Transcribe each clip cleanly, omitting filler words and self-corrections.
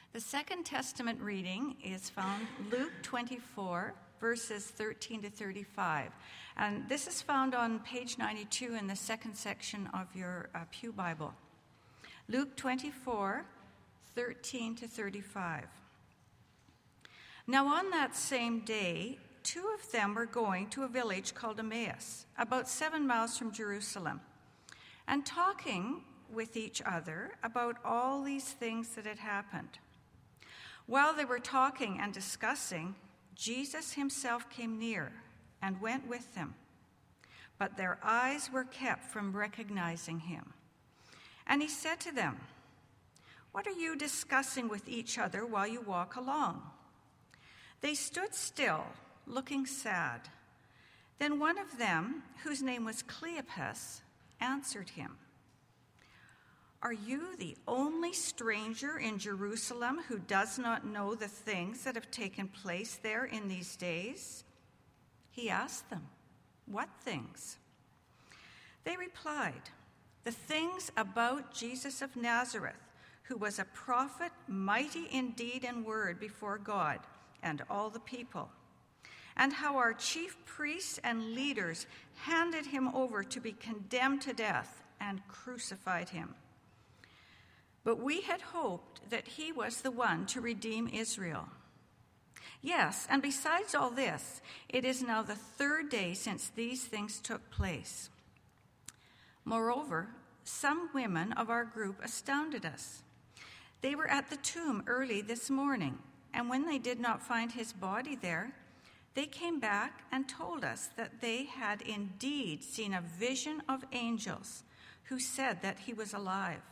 The Second Testament reading is found Luke 24, verses 13 to 35. And this is found on page 92 in the second section of your Pew Bible. Luke 24, 13 to 35. Now on that same day, two of them were going to a village called Emmaus, about 7 miles from Jerusalem, and talking with each other about all these things that had happened. While they were talking and discussing, Jesus himself came near and went with them, but their eyes were kept from recognizing him. And he said to them, "What are you discussing with each other while you walk along?" They stood still, looking sad. Then one of them, whose name was Cleopas, answered him, "Are you the only stranger in Jerusalem who does not know the things that have taken place there in these days?" He asked them, "What things?" They replied, "The things about Jesus of Nazareth, who was a prophet, mighty in deed and word before God and all the people, and how our chief priests and leaders handed him over to be condemned to death and crucified him. But we had hoped that he was the one to redeem Israel. Yes, and besides all this, it is now the 3rd day since these things took place. Moreover, some women of our group astounded us. They were at the tomb early this morning, and when they did not find his body there, they came back and told us that they had indeed seen a vision of angels who said that he was alive.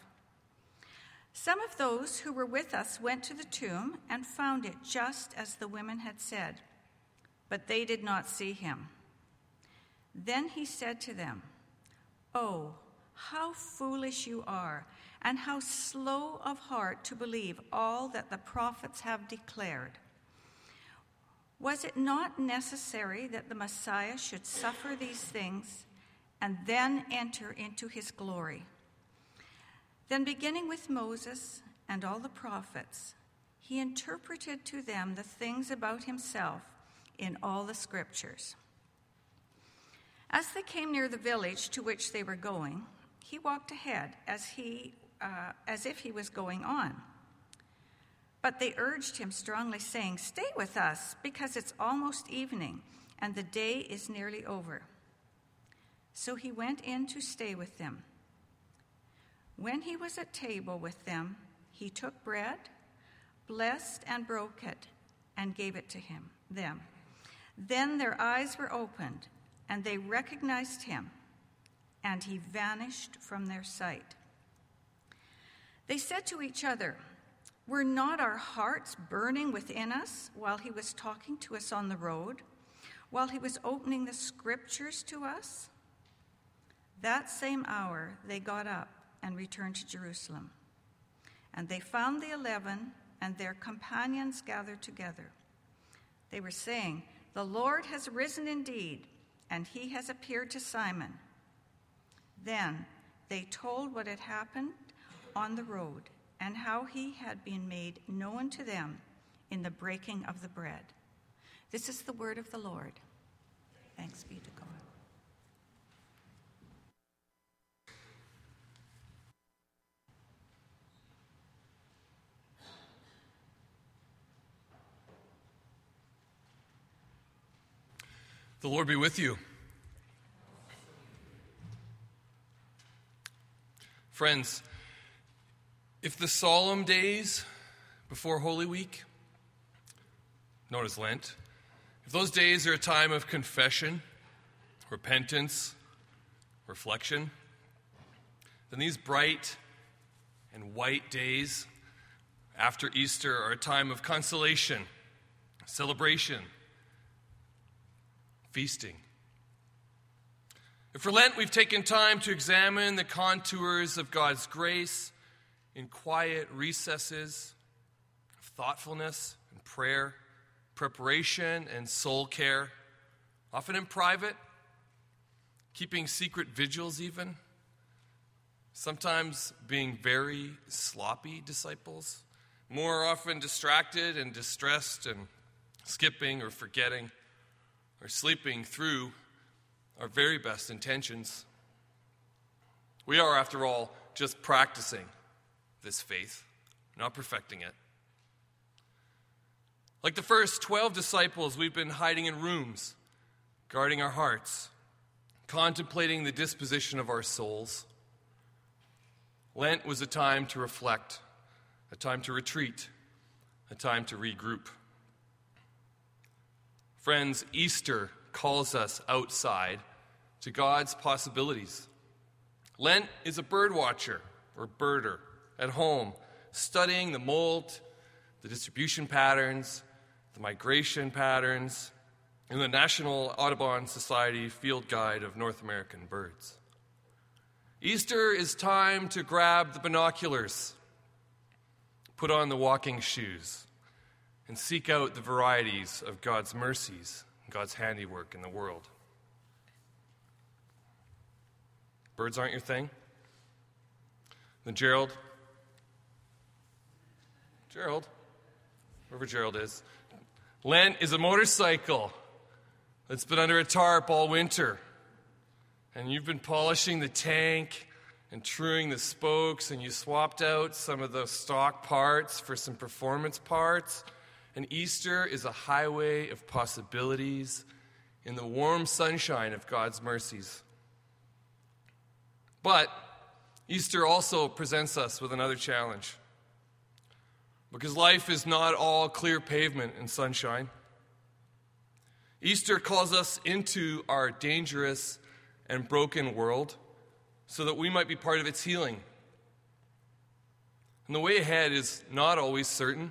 Some of those who were with us went to the tomb and found it just as the women had said, but they did not see him." Then he said to them, "Oh, how foolish you are, and how slow of heart to believe all that the prophets have declared. Was it not necessary that the Messiah should suffer these things and then enter into his glory?" Then, beginning with Moses and all the prophets, he interpreted to them the things about himself in all the scriptures. As they came near the village to which they were going, he walked ahead as if he was going on. But they urged him strongly, saying, "Stay with us, because it's almost evening, and the day is nearly over." So he went in to stay with them. When he was at table with them, he took bread, blessed and broke it, and gave it to them. Then their eyes were opened, and they recognized him, and he vanished from their sight. They said to each other, "Were not our hearts burning within us while he was talking to us on the road, while he was opening the scriptures to us?" That same hour they got up and returned to Jerusalem. And they found the 11 and their companions gathered together. They were saying, "The Lord has risen indeed, and he has appeared to Simon." Then they told what had happened on the road and how he had been made known to them in the breaking of the bread. This is the word of the Lord. Thanks be to God. The Lord be with you. Friends, if the solemn days before Holy Week, known as Lent, if those days are a time of confession, repentance, reflection, then these bright and white days after Easter are a time of consolation, celebration, feasting. If for Lent we've taken time to examine the contours of God's grace in quiet recesses of thoughtfulness and prayer, preparation and soul care, often in private, keeping secret vigils even, sometimes being very sloppy disciples, more often distracted and distressed and skipping or forgetting or sleeping through our very best intentions. We are, after all, just practicing this faith, not perfecting it. Like the first 12 disciples, we've been hiding in rooms, guarding our hearts, contemplating the disposition of our souls. Lent was a time to reflect, a time to retreat, a time to regroup. Friends, Easter calls us outside to God's possibilities. Lent is a bird watcher or birder at home, studying the molt, the distribution patterns, the migration patterns in the National Audubon Society Field Guide of North American Birds. Easter is time to grab the binoculars, put on the walking shoes, and seek out the varieties of God's mercies and God's handiwork in the world. Birds aren't your thing? Then Gerald, wherever Gerald is, Lent is a motorcycle that's been under a tarp all winter. And you've been polishing the tank and truing the spokes, and you swapped out some of the stock parts for some performance parts. And Easter is a highway of possibilities in the warm sunshine of God's mercies. But Easter also presents us with another challenge. Because life is not all clear pavement and sunshine. Easter calls us into our dangerous and broken world so that we might be part of its healing. And the way ahead is not always certain.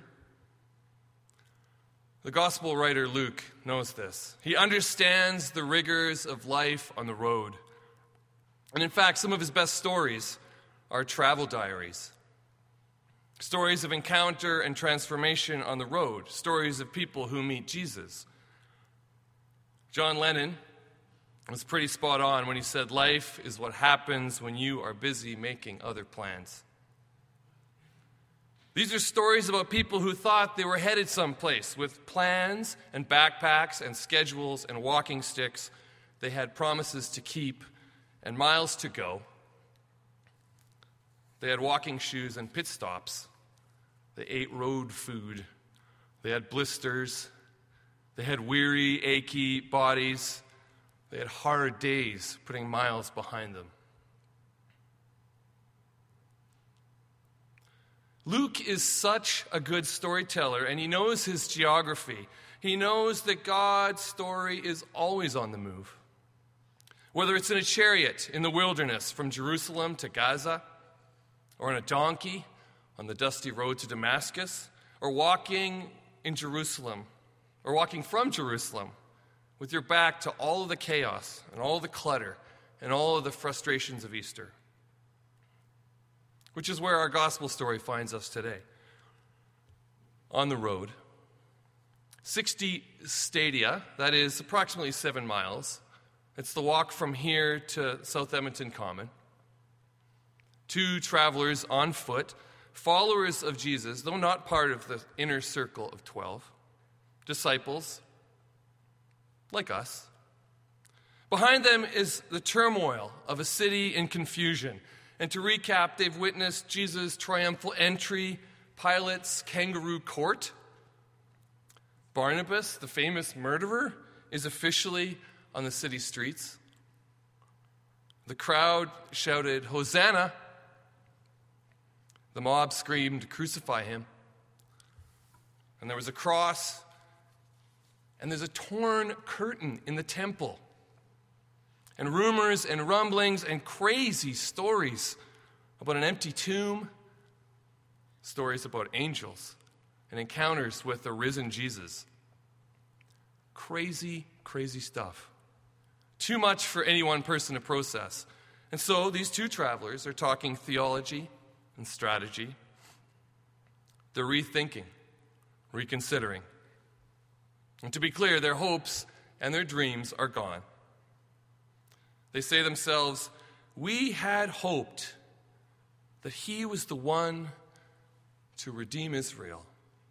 The gospel writer Luke knows this. He understands the rigors of life on the road. And in fact, some of his best stories are travel diaries. Stories of encounter and transformation on the road. Stories of people who meet Jesus. John Lennon was pretty spot on when he said, "Life is what happens when you are busy making other plans." These are stories about people who thought they were headed someplace with plans and backpacks and schedules and walking sticks. They had promises to keep and miles to go. They had walking shoes and pit stops. They ate road food. They had blisters. They had weary, achy bodies. They had hard days putting miles behind them. Luke is such a good storyteller, and he knows his geography. He knows that God's story is always on the move. Whether it's in a chariot in the wilderness from Jerusalem to Gaza, or on a donkey on the dusty road to Damascus, or walking in Jerusalem, or walking from Jerusalem with your back to all of the chaos and all of the clutter and all of the frustrations of Easter. Which is where our gospel story finds us today. On the road. 60 stadia, that is approximately 7 miles. It's the walk from here to South Edmonton Common. 2 travelers on foot, followers of Jesus, though not part of the inner circle of 12. Disciples, like us. Behind them is the turmoil of a city in confusion. And to recap, they've witnessed Jesus' triumphal entry, Pilate's kangaroo court. Barnabas, the famous murderer, is officially on the city streets. The crowd shouted, "Hosanna!" The mob screamed, "Crucify him!" And there was a cross, and there's a torn curtain in the temple. And rumors and rumblings and crazy stories about an empty tomb, stories about angels and encounters with the risen Jesus. Crazy, crazy stuff. Too much for any one person to process. And so these 2 travelers are talking theology and strategy. They're rethinking, reconsidering. And to be clear, their hopes and their dreams are gone. They say to themselves, "We had hoped that he was the one to redeem Israel.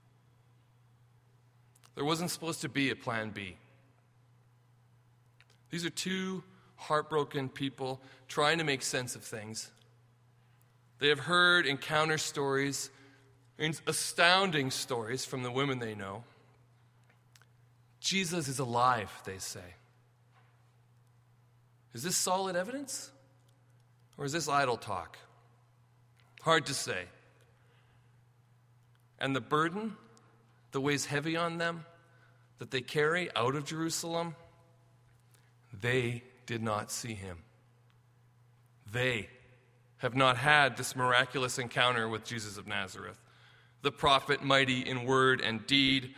There wasn't supposed to be a plan B. These are two heartbroken people trying to make sense of things. They have heard encounter stories, astounding stories from the women they know. Jesus is alive, they say. Is this solid evidence? Or is this idle talk? Hard to say. And the burden that weighs heavy on them, that they carry out of Jerusalem, they did not see him. They have not had this miraculous encounter with Jesus of Nazareth, the prophet mighty in word and deed.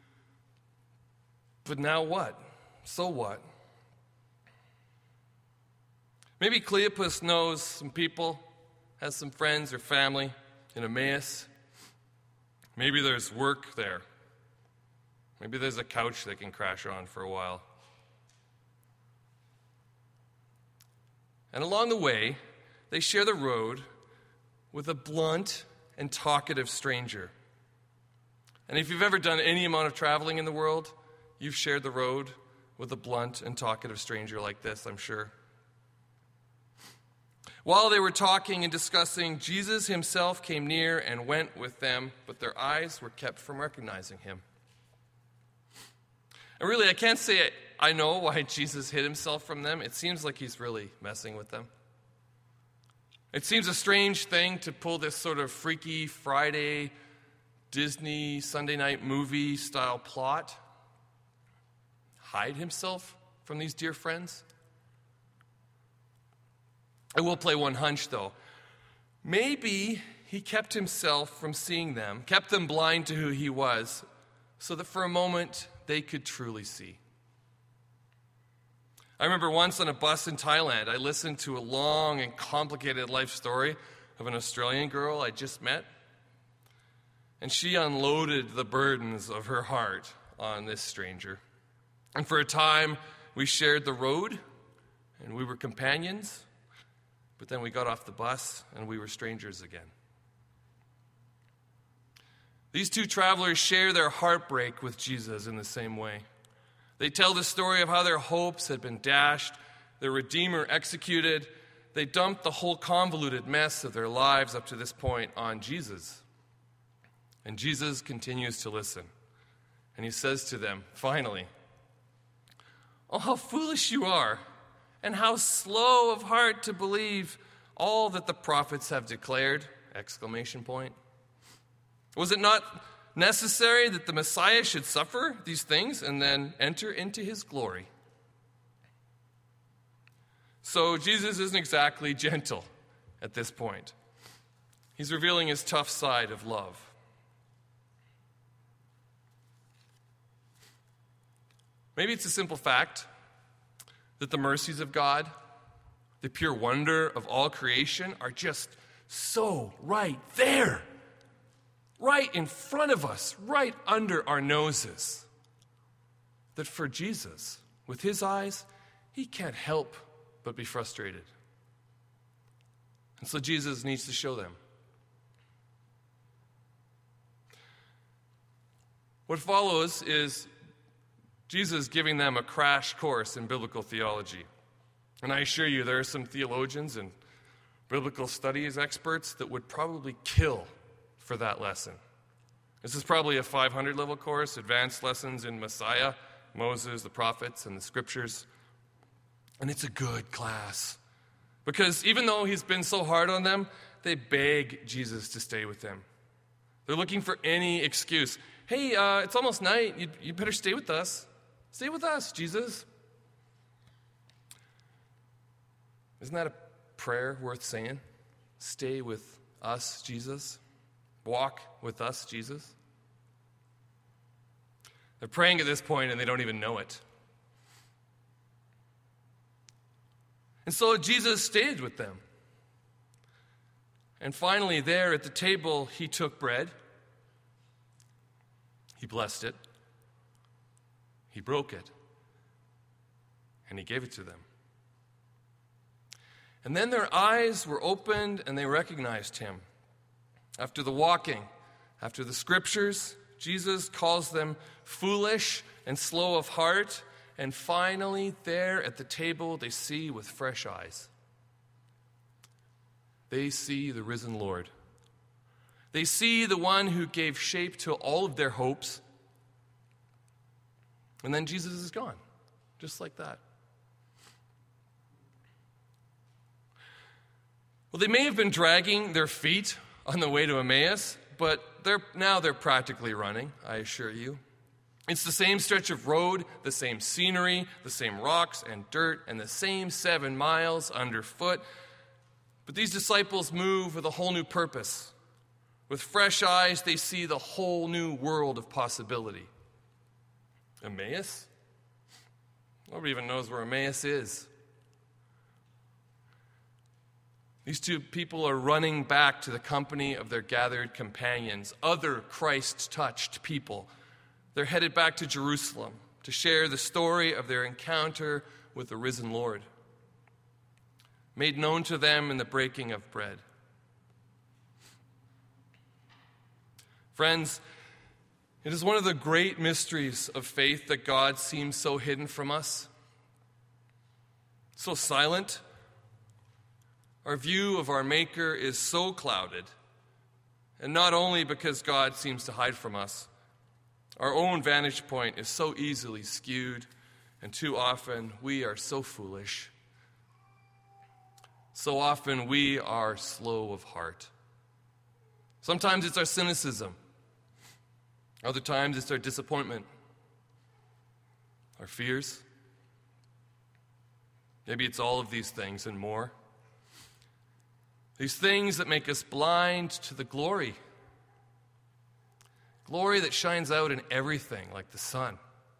But now what? So what? Maybe Cleopas knows some people, has some friends or family in Emmaus. Maybe there's work there. Maybe there's a couch they can crash on for a while. And along the way, they share the road with a blunt and talkative stranger. And if you've ever done any amount of traveling in the world, you've shared the road with a blunt and talkative stranger like this, I'm sure. While they were talking and discussing, Jesus himself came near and went with them, but their eyes were kept from recognizing him. And really, I can't say I know why Jesus hid himself from them. It seems like he's really messing with them. It seems a strange thing to pull this sort of Freaky Friday, Disney, Sunday night movie style plot. Hide himself from these dear friends. I will play one hunch, though. Maybe he kept himself from seeing them, kept them blind to who he was, so that for a moment they could truly see. I remember once on a bus in Thailand, I listened to a long and complicated life story of an Australian girl I just met. And she unloaded the burdens of her heart on this stranger. And for a time, we shared the road, and we were companions. But then we got off the bus, and we were strangers again. These two travelers share their heartbreak with Jesus in the same way. They tell the story of how their hopes had been dashed, their Redeemer executed. They dumped the whole convoluted mess of their lives up to this point on Jesus. And Jesus continues to listen. And he says to them, finally, "Oh, how foolish you are, and how slow of heart to believe all that the prophets have declared!" Exclamation point. Was it not necessary that the Messiah should suffer these things and then enter into his glory? So Jesus isn't exactly gentle at this point. He's revealing his tough side of love. Maybe it's a simple fact that the mercies of God, the pure wonder of all creation, are just so right there. Right in front of us, right under our noses. That for Jesus, with his eyes, he can't help but be frustrated. And so Jesus needs to show them. What follows is Jesus giving them a crash course in biblical theology. And I assure you, there are some theologians and biblical studies experts that would probably kill for that lesson. This is probably a 500 level course, advanced lessons in Messiah, Moses, the prophets, and the scriptures. And it's a good class. Because even though he's been so hard on them, they beg Jesus to stay with them. They're looking for any excuse. Hey, it's almost night. You better stay with us. Stay with us, Jesus. Isn't that a prayer worth saying? Stay with us, Jesus. Walk with us, Jesus. They're praying at this point and they don't even know it. And so Jesus stayed with them. And finally, there at the table, he took bread. He blessed it. He broke it. And he gave it to them. And then their eyes were opened and they recognized him. After the walking After the scriptures, Jesus calls them foolish and slow of heart, and finally, there at the table, they see with fresh eyes. They see the risen Lord. They see the one who gave shape to all of their hopes. And then Jesus is gone, just like that. Well, they may have been dragging their feet on the way to Emmaus, but they're practically running, I assure you. It's the same stretch of road, the same scenery, the same rocks and dirt, and the same 7 miles underfoot. But these disciples move with a whole new purpose. With fresh eyes, they see the whole new world of possibility. Emmaus? Nobody even knows where Emmaus is. These two people are running back to the company of their gathered companions, other Christ-touched people. They're headed back to Jerusalem to share the story of their encounter with the risen Lord, made known to them in the breaking of bread. Friends, it is one of the great mysteries of faith that God seems so hidden from us, so silent. Our view of our Maker is so clouded, and not only because God seems to hide from us, our own vantage point is so easily skewed, and too often we are so foolish. So often we are slow of heart. Sometimes it's our cynicism. Other times it's our disappointment, our fears. Maybe it's all of these things and more. These things that make us blind to the glory that shines out in everything like the sun.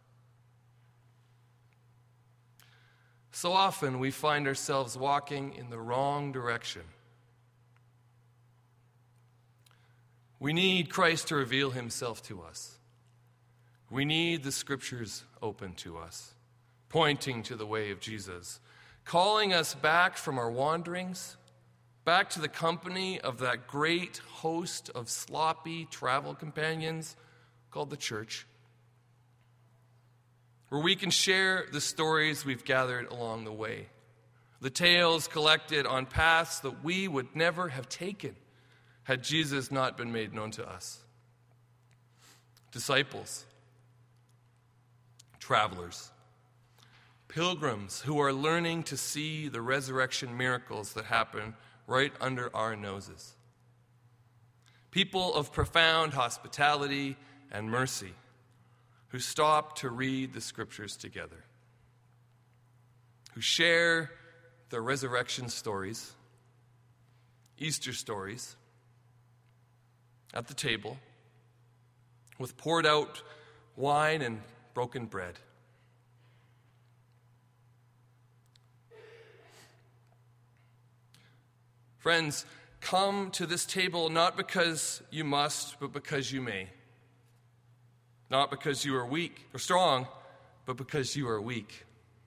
So often we find ourselves walking in the wrong direction. We need Christ to reveal himself to us. We need the scriptures open to us, pointing to the way of Jesus, calling us back from our wanderings, back to the company of that great host of sloppy travel companions called the church, where we can share the stories we've gathered along the way, the tales collected on paths that we would never have taken had Jesus not been made known to us. Disciples, travelers, pilgrims who are learning to see the resurrection miracles that happen right under our noses. People of profound hospitality and mercy who stop to read the scriptures together, who share their resurrection stories, Easter stories, at the table with poured out wine and broken bread. Friends, come to this table not because you must, but because you may. Not because you are weak or strong, but because you are weak.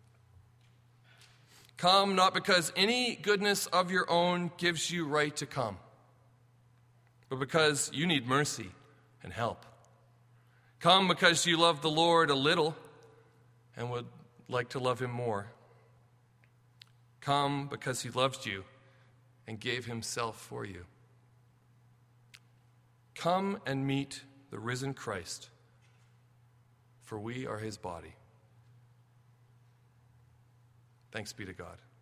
Come not because any goodness of your own gives you right to come, but because you need mercy and help. Come because you love the Lord a little and would like to love him more. Come because he loved you and gave himself for you. Come and meet the risen Christ, for we are his body. Thanks be to God.